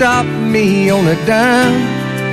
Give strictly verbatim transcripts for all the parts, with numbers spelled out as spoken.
stop me on a dime.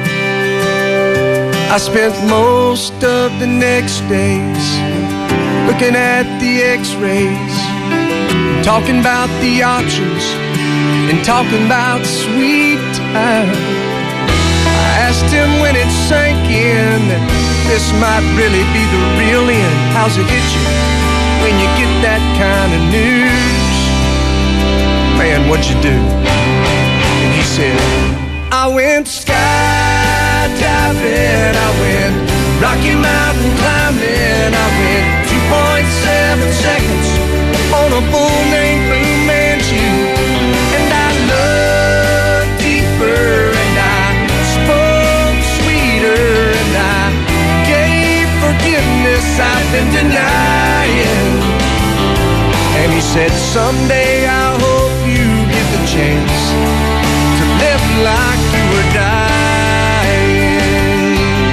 I spent most of the next days looking at the x-rays, talking about the options and talking about sweet time. I asked him when it sank in that this might really be the real end. How's it hit you when you get that kind of news? Man, what'd you do? And he said, I went skydiving, I went Rocky Mountain climbing, I went two point seven seconds on a bull named Blue Manchu. And I looked deeper and I spoke sweeter and I gave forgiveness I've been denying. And he said, someday I hope you get the chance to live like you were dying.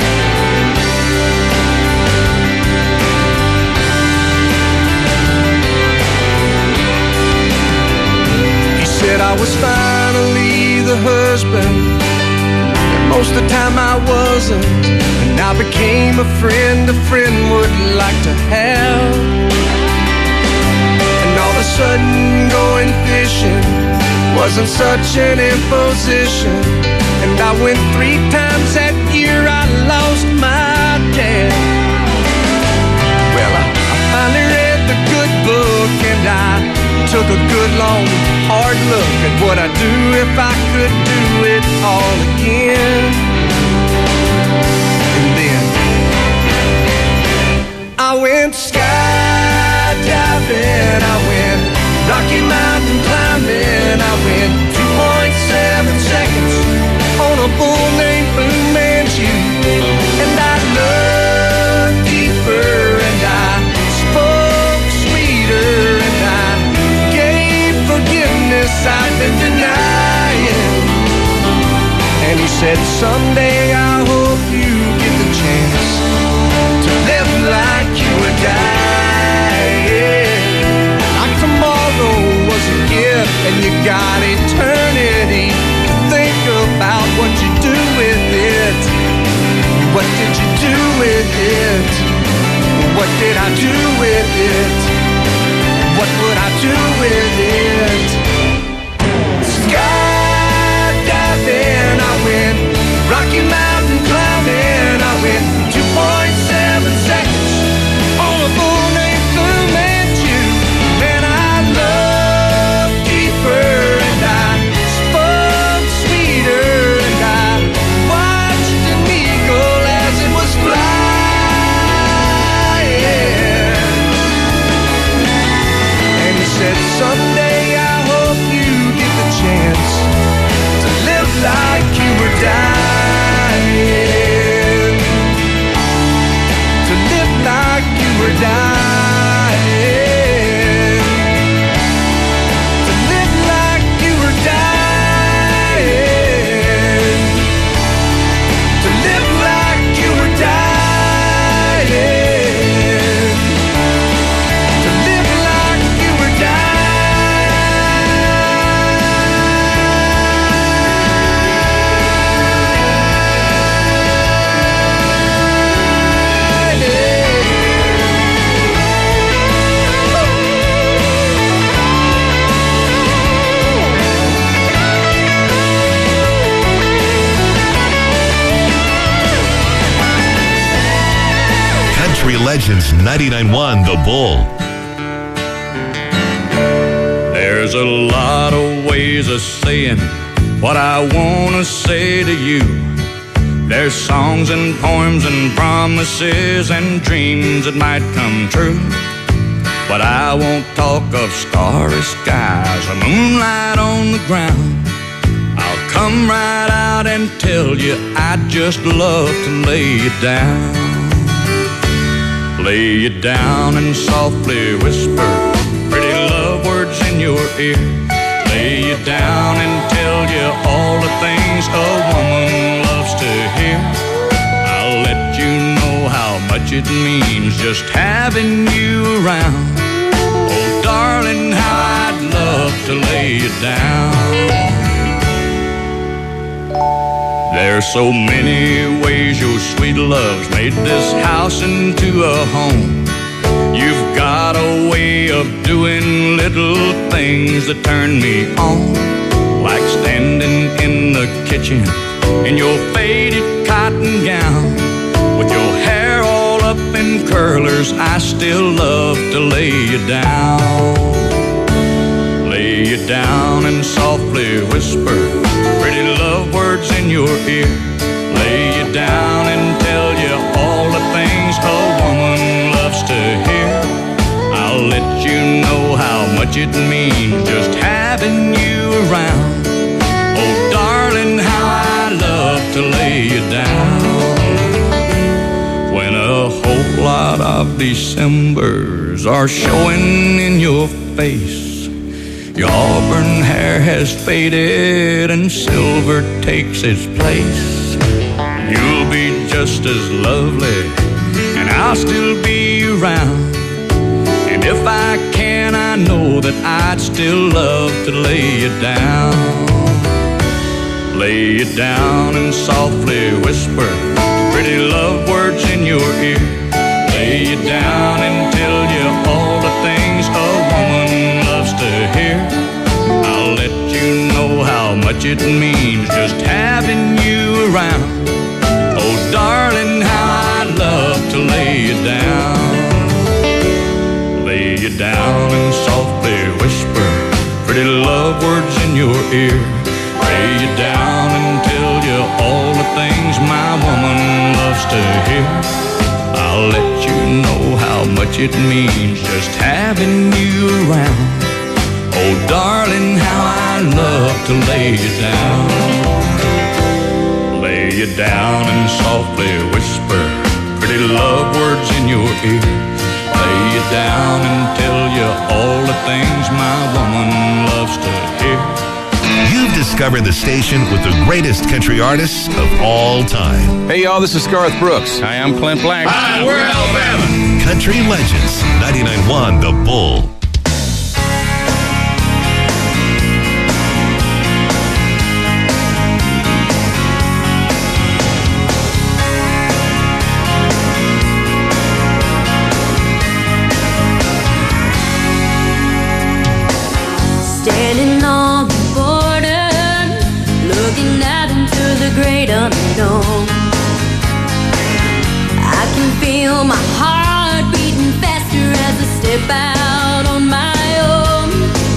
He said I was finally the husband that most of the time I wasn't, and I became a friend a friend would like to have. And all of a sudden going fishing wasn't such an imposition. And I went three times that year, I lost my dad. Well, I, I finally read the good book and I took a good long hard look at what I'd do if I could do it all again. And then I went skydiving, I went Rocky Mountain climbing, I went two point seven seconds on a bull named Blue Manchu. And I looked deeper and I spoke sweeter and I gave forgiveness I've been denying. And he said, someday I hope you get the chance to live like you were dying. Like tomorrow was a gift and you got eternity to think about what you do with it. What did you do with it? What did I do with it? What would I do with it? Skydiving, I went Rocky Mountain climbing, I went two point seven seconds on a bull named Blue Manchu. Man, I looked deeper and I spoke sweeter and I watched an eagle as it was flying. And he said, someday I hope you get the chance to live like you were dying. To live like you were dying. To live like you were dying. To live like you were dying. To live like you were Country Legends ninety-nine point one The Bull. There's a lot of ways of saying what I want to say to you. There's songs and poems and promises and dreams that might come true. But I won't talk of starry skies or moonlight on the ground. I'll come right out and tell you I'd just love to lay you down. Lay you down and softly whisper pretty love words in your ear. Lay you down and tell you all the things a woman loves to hear. I'll let you know how much it means just having you around. Oh, darling, how I'd love to lay you down. There's so many ways your sweet love's made this house into a home. You've got a way of doing little things that turn me on, like standing in the kitchen in your faded cotton gown, with your hair all up in curlers. I still love to lay you down, lay you down and softly whisper pretty love words in your ear, lay you down and tell you all the things a woman loves to hear. I'll let you know how much it means just having you around. Oh, darling, how I love to lay you down. When a whole lot of Decembers are showing in your face, your auburn hair has faded and silver takes its place. You'll be just as lovely and I'll still be around. And if I can, I know that I'd still love to lay you down, lay you down and softly whisper pretty love words in your ear, lay you down and tell you all the things a woman loves to hear. I'll let you know how much it means just having you around. Oh, darling, how I'd love to lay you down, lay you down and softly whisper pretty love words in your ear, lay you down and tell you all the things my woman loves to hear. I'll let you know how much it means just having you around. Oh, darling, how I love to lay you down, lay you down and softly whisper pretty love words in your ear, lay you down and tell you all the things my woman loves to hear. You've discovered the station with the greatest country artists of all time. Hey, y'all, this is Garth Brooks. Hi, I'm Clint Black. Hi, we're Alabama. Country Legends, ninety-nine point one The Bull. Standing on the border, looking out into the great unknown. I can feel my heart beating faster as I step out on my own.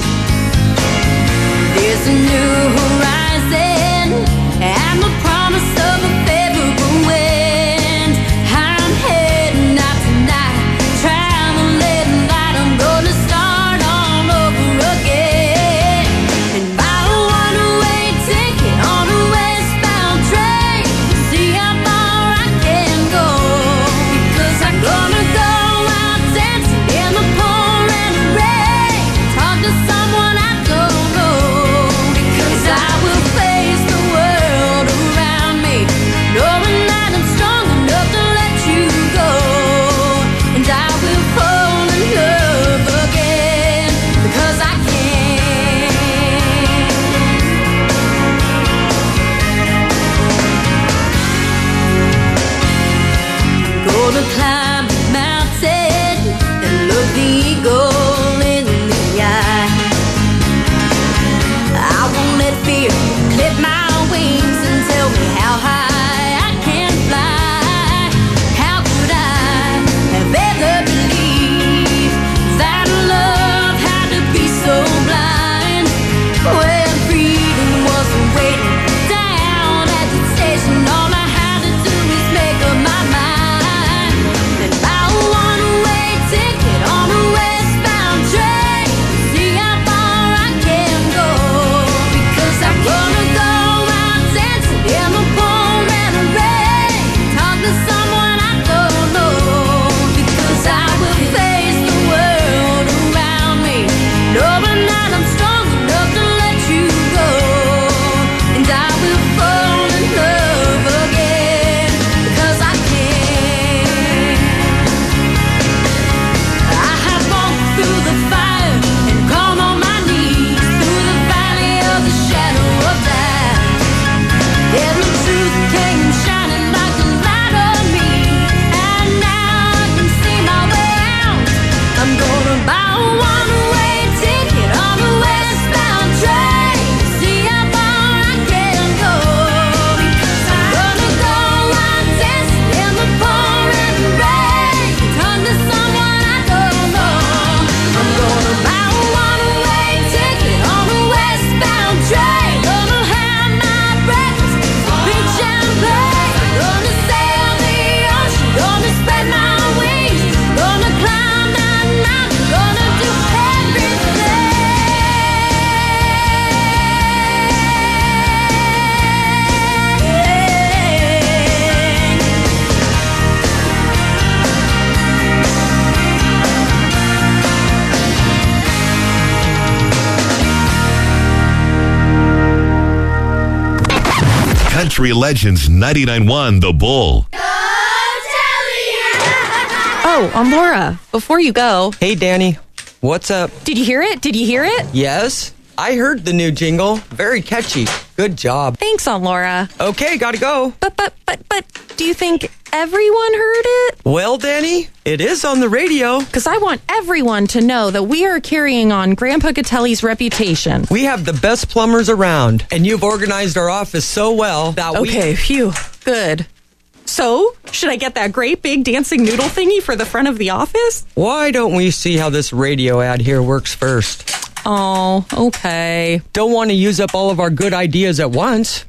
There's a new horizon and the promise of a favorable wind. I'm heading out tonight, traveling light. I'm gonna start all over again. And buy a one-way ticket on a westbound train, see how far I can go. Because I'm gonna go out dancing in the pouring Country Legends ninety-nine point one The Bull. Oh, I'm Laura. Before you go. Hey, Danny. What's up? Did you hear it? Did you hear it? Yes, I heard the new jingle. Very catchy. Good job. Thanks, Aunt Laura. Okay, gotta go. But, but, but, but, do you think everyone heard it? Well, Danny, it is on the radio. Because I want everyone to know that we are carrying on Grandpa Catelli's reputation. We have the best plumbers around, and you've organized our office so well that we... Okay, phew, good. So, should I get that great big dancing noodle thingy for the front of the office? Why don't we see how this radio ad here works first? Oh, okay. Don't want to use up all of our good ideas at once.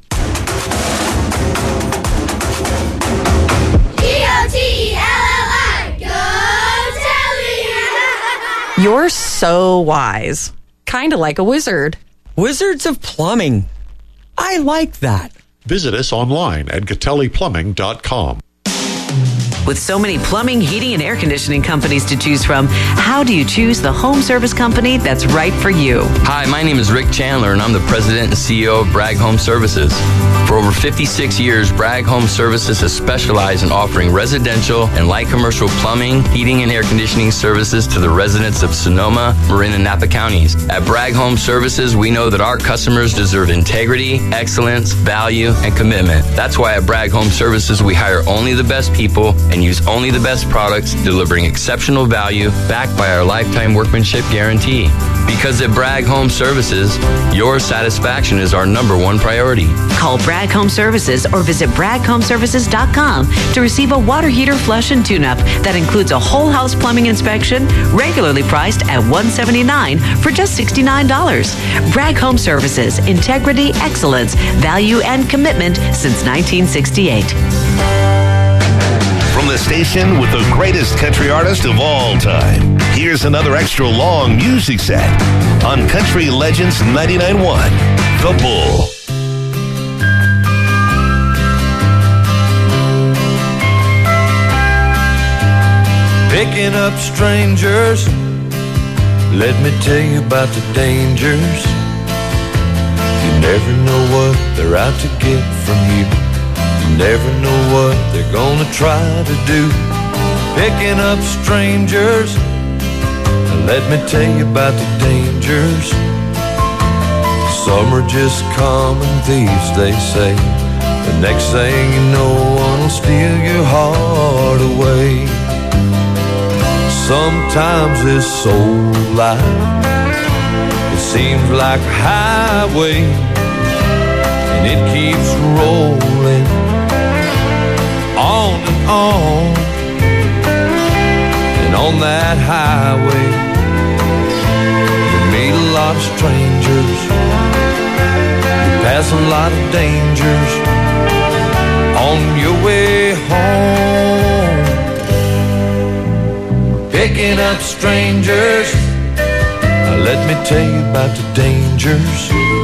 You're so wise. Kind of like a wizard. Wizards of Plumbing. I like that. Visit us online at Catelli Plumbing dot com. With so many plumbing, heating, and air conditioning companies to choose from, how do you choose the home service company that's right for you? Hi, my name is Rick Chandler, and I'm the president and C E O of Bragg Home Services. For over fifty-six years, Bragg Home Services has specialized in offering residential and light commercial plumbing, heating, and air conditioning services to the residents of Sonoma, Marin, and Napa counties. At Bragg Home Services, we know that our customers deserve integrity, excellence, value, and commitment. That's why at Bragg Home Services, we hire only the best people and use only the best products, delivering exceptional value backed by our lifetime workmanship guarantee. Because at Bragg Home Services, your satisfaction is our number one priority. Call Bragg Home Services or visit bragg home services dot com to receive a water heater flush and tune-up that includes a whole house plumbing inspection, regularly priced at one hundred seventy-nine dollars for just sixty-nine dollars. Bragg Home Services, integrity, excellence, value, and commitment since nineteen sixty-eight. From the station with the greatest country artist of all time, here's another extra long music set on Country Legends ninety-nine point one The Bull. Picking up strangers, let me tell you about the dangers. You never know what they're out to get from you. You never know what they're gonna try to do. Picking up strangers, let me tell you about the dangers. Some are just common thieves, they say. The next thing you know, one will steal your heart away. Sometimes this soul life, it seems like a highway, and it keeps rolling on and on. And on that highway, you meet a lot of strangers, you pass a lot of dangers on your way home. Picking up strangers, let me tell you about the dangers.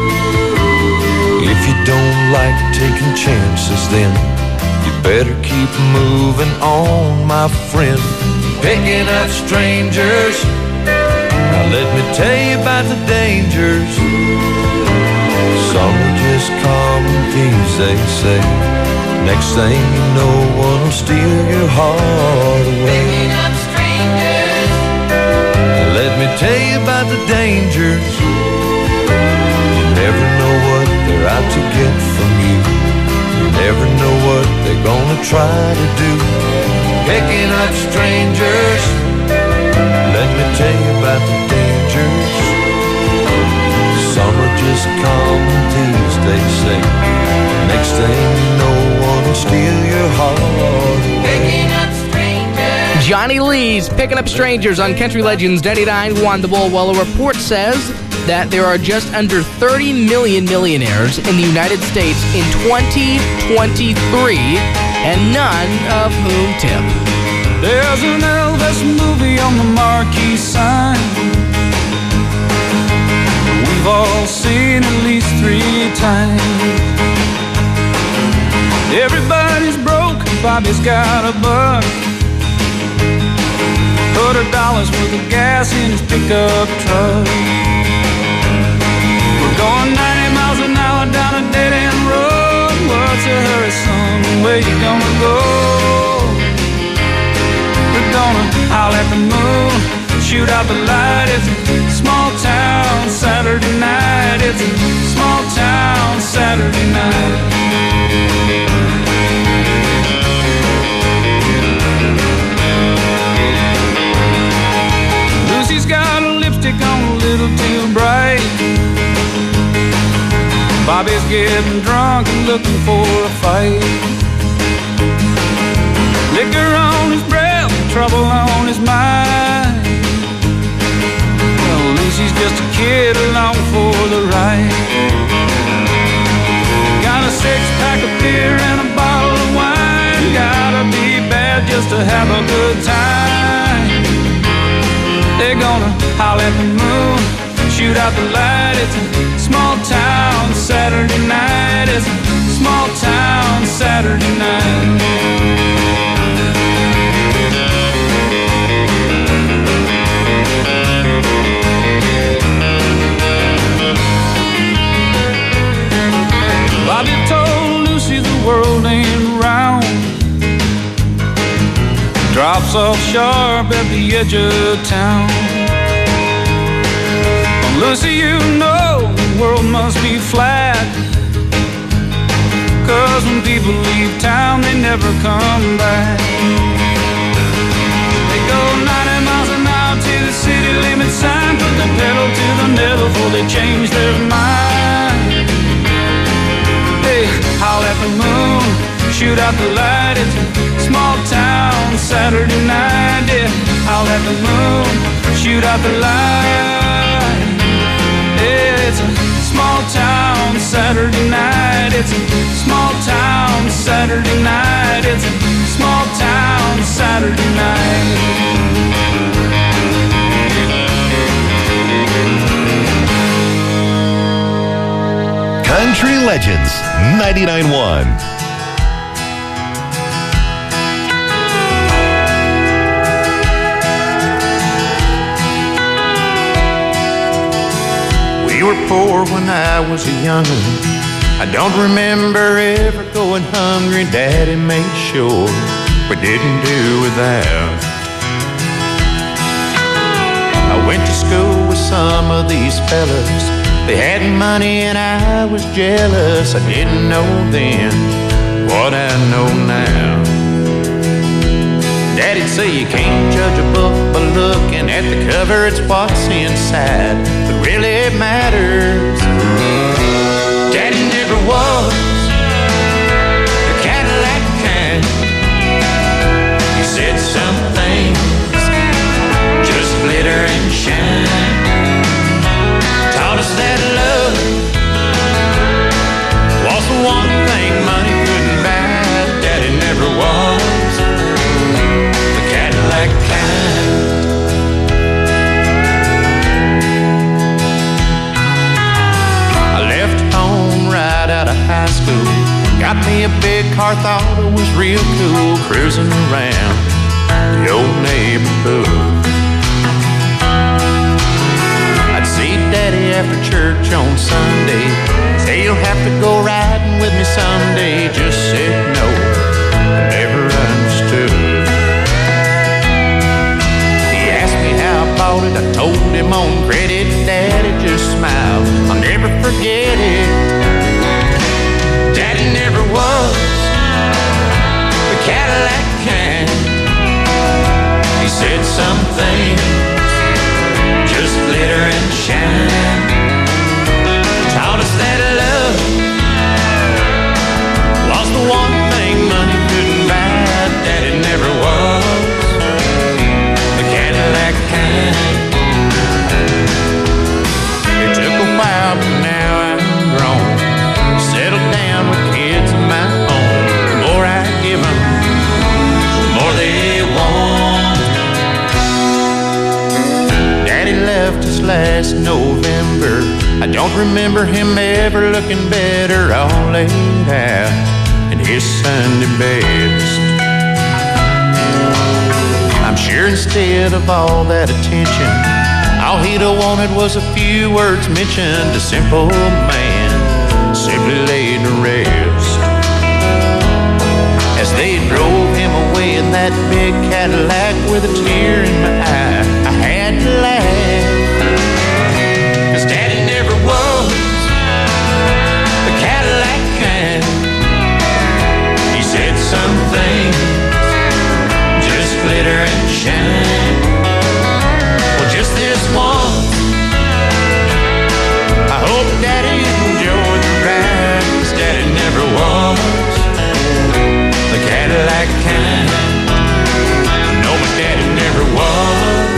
If you don't like taking chances, then you better keep moving on, my friend. Picking up strangers, now let me tell you about the dangers. Some are just common thieves, they say. Next thing you know, one will steal your heart away. Picking up strangers, now let me tell you about the dangers. You never know what they're out to get from you. You never know what they're gonna try to do. Picking up strangers, let me tell you about the dangers. Some are just common thieves, they say. Next thing you know, one will steal your heart. Picking up strangers. Johnny Lee's Picking Up Strangers on Country Legends ninety-nine point one The Bull. Well, a report says that there are just under thirty million millionaires in the United States in twenty twenty-three, and none of whom tip. There's an Elvis movie on the marquee sign. We've all seen at least three times. Everybody's broke, Bobby's got a buck. Hundred dollars worth of gas in his pickup truck. We're going ninety miles an hour down a dead-end road. What's way you gonna go? We're gonna howl at the moon, shoot out the light. It's a small town Saturday night. It's a small town Saturday night. Lucy's got a lipstick on a little too bright. Bobby's getting drunk and looking for a fight. Liquor on his breath, trouble on his mind. Well, Lucy's just a kid along for the ride. Got a six-pack of beer and a bottle of wine. Gotta be bad just to have a good time. They're gonna howl at the moon, shoot out the light. It's a small town Saturday night. It's a small town Saturday night. Bobby told Lucy the world ain't round. Drops off sharp at the edge of town. Lucy, you know the world must be flat, 'cause when people leave town, they never come back. They go ninety miles an hour to the city limit sign, put the pedal to the metal before they change their mind. They howl at the moon, shoot out the light. It's a small town Saturday night. Yeah, howl at the moon, shoot out the light. It's a small town Saturday night. It's a small town Saturday night. It's a small town Saturday night. Country Legends ninety-nine point one. We were poor when I was a young'un. I don't remember ever going hungry. Daddy made sure we didn't do without. I went to school with some of these fellas. They had money and I was jealous. I didn't know then what I know now. Daddy'd say you can't judge a book by looking at the cover. It's what's inside that really matters. Daddy never was the Cadillac kind. He said some things just glitter and shine. Taught us that love was the one thing money couldn't buy. Daddy never was the Cadillac kind. I left home right out of high school. Got me a big car, thought it was real cool. Cruising around the old neighborhood. See Daddy after church on Sunday. Say you'll have to go riding with me someday. Just said no, I never understood. He asked me how I bought it. I told him on credit. Daddy just smiled, I'll never forget it. Daddy never was the Cadillac kind. He said some things just glitter and shine. Taught us that love was the one thing money couldn't buy. Daddy never was the Cadillac kind. It took a while, but now I'm grown, settled down with kids of my own. The more I give them, the more they want. Daddy left us last November. I don't remember him ever looking better, all laid out in his Sunday best. I'm sure instead of all that attention, all he'd have wanted was a few words mentioned. A simple man simply laid to rest. with a tear in my eye, I had to laugh. 'Cause Daddy never was the Cadillac kind. He said some things just glitter and shine. Well, just this once, I hope Daddy enjoyed the ride. 'Cause Daddy never was the Cadillac kind. No, but Daddy never was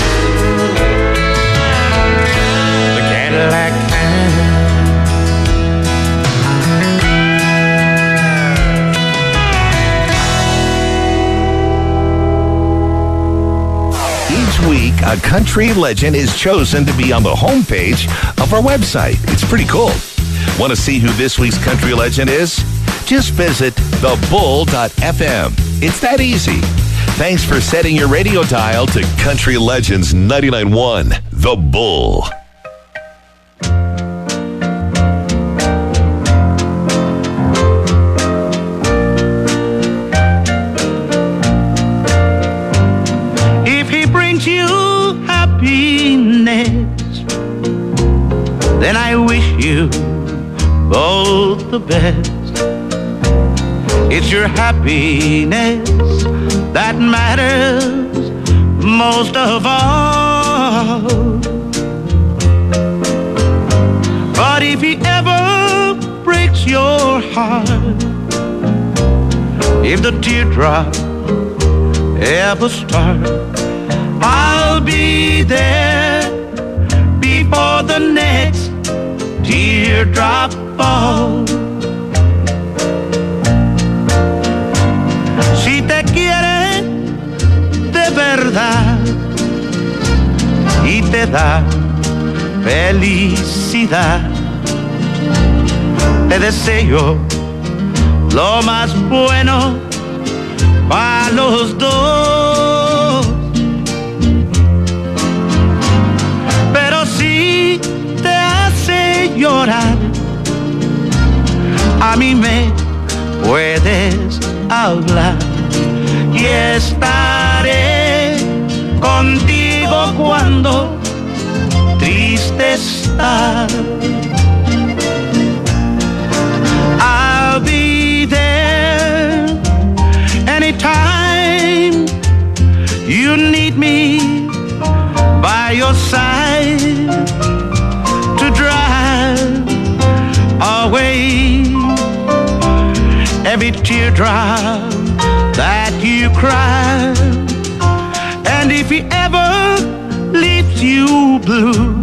the Cadillac kind. Each week, a country legend is chosen to be on the homepage of our website. It's pretty cool. Want to see who this week's country legend is? Just visit the bull dot f m. It's that easy. Thanks for setting your radio dial to Country Legends ninety-nine point one, The Bull. If he brings you happiness, then I wish you both the best. It's your happiness that matters most of all. But if he ever breaks your heart, if the teardrop ever start, I'll be there before the next teardrop falls. Si te quiere de verdad y te da felicidad, te deseo lo más bueno para los dos. Pero si te hace llorar, a mí me puedes hablar y estaré contigo cuando triste estás. I'll be there anytime you need me by your side to drive away every teardrop that you cry. And if he ever leaves you blue,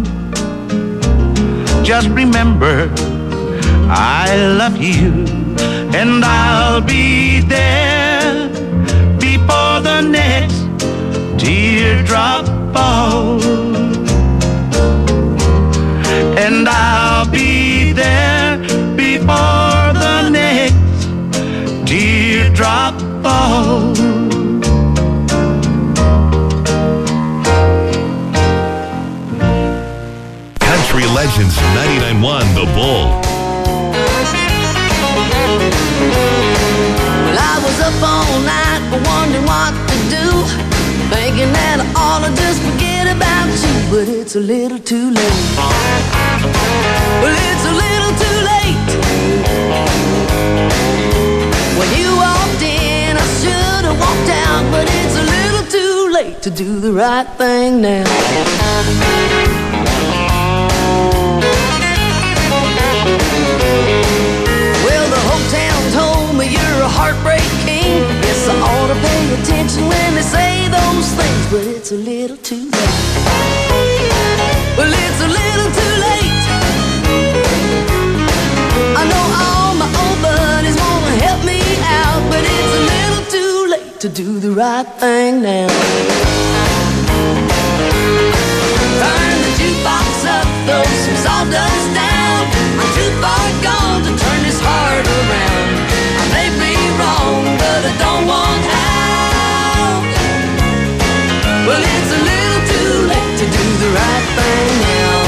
just remember I love you, and I'll be there before the next teardrop falls. And I'll be there before the next teardrop falls. Country Legends ninety-nine point one, The Bull. Well, I was up all night wondering what to do, thinking that I ought to just forget about you, but it's a little too late. Well, it's a little too late. When you walked in, I should have walked out, but it's a little too late to do the right thing now. Well, the whole town told me you're a heartbreak king. Guess I ought to pay attention when they say those things, but it's a little too late. Well, it's a little too late. I know all my old buddies wanna help me out, but it's a little too late to do the right thing now. Turn the jukebox up, throw some sawdust down. I'm too far gone to turn this heart around. I may be wrong, but I don't want out. Well, it's a little too late to do the right thing now.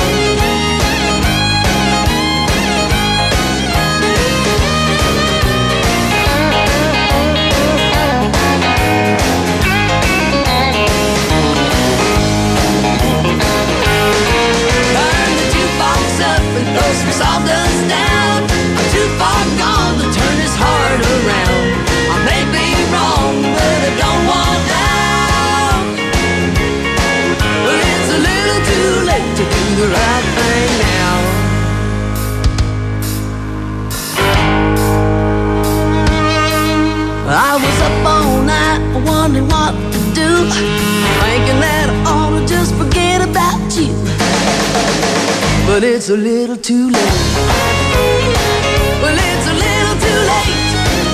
thinking that I ought to just forget about you. But it's a little too late. Well, it's a little too late.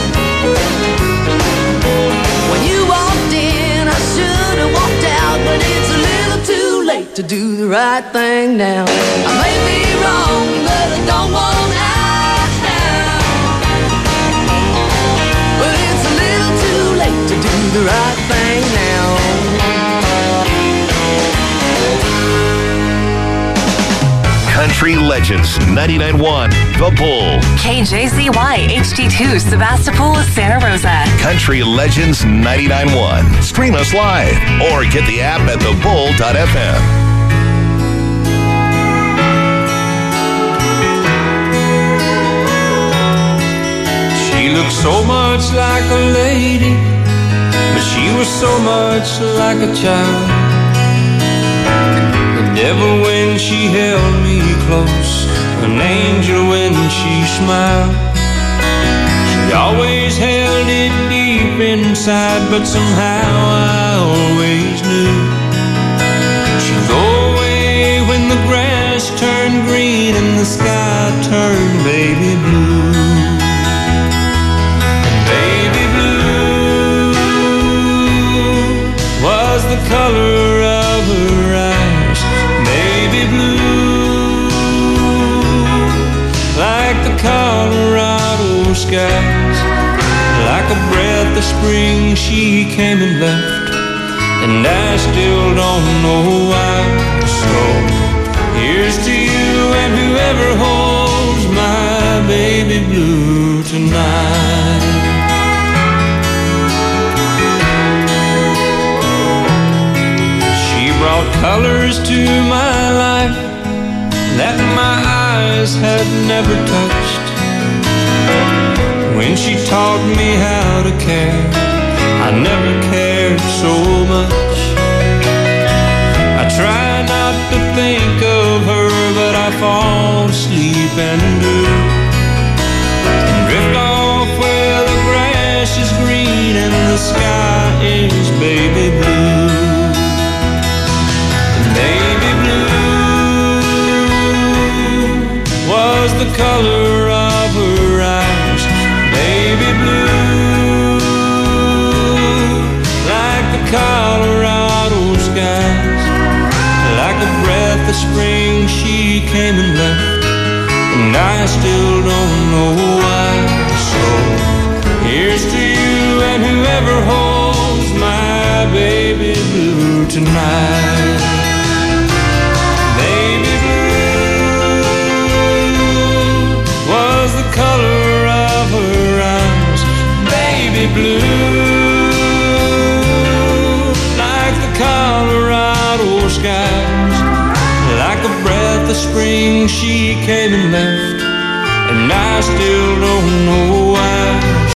When you walked in, I should have walked out, but it's a little too late to do the right thing now. I may be wrong, but I don't want out. But it's a little too late to do the right thing now. Country Legends ninety-nine point one, The Bull. K J Z Y H D two, Sebastopol, Santa Rosa. Country Legends ninety-nine point one. Stream us live or get the app at the bull dot f m. She looked so much like a lady, but she was so much like a child. The devil when she held me close, an angel when she smiled. She always held it deep inside, but somehow I always knew she'd go away when the grass turned green and the sky turned baby blue. Baby blue was the color of her eyes. Baby blue, like the Colorado skies. Like a breath of spring she came and left, and I still don't know why. So here's to you and whoever holds my baby blue tonight. She brought colors to my life that my eyes had never touched. When she taught me how to care, I never cared so much. I try not to think of her, but I fall asleep and do, and drift off where the grass is green and the sky is baby blue. Baby blue was the color of her eyes. Baby blue, like the Colorado skies. Like a breath of spring she came and left, and I still don't know why. So here's to you and whoever holds my baby blue tonight. Baby blue was the color of her eyes. Baby blue, like the Colorado skies. Like a breath of spring she came and left, and I still don't know why.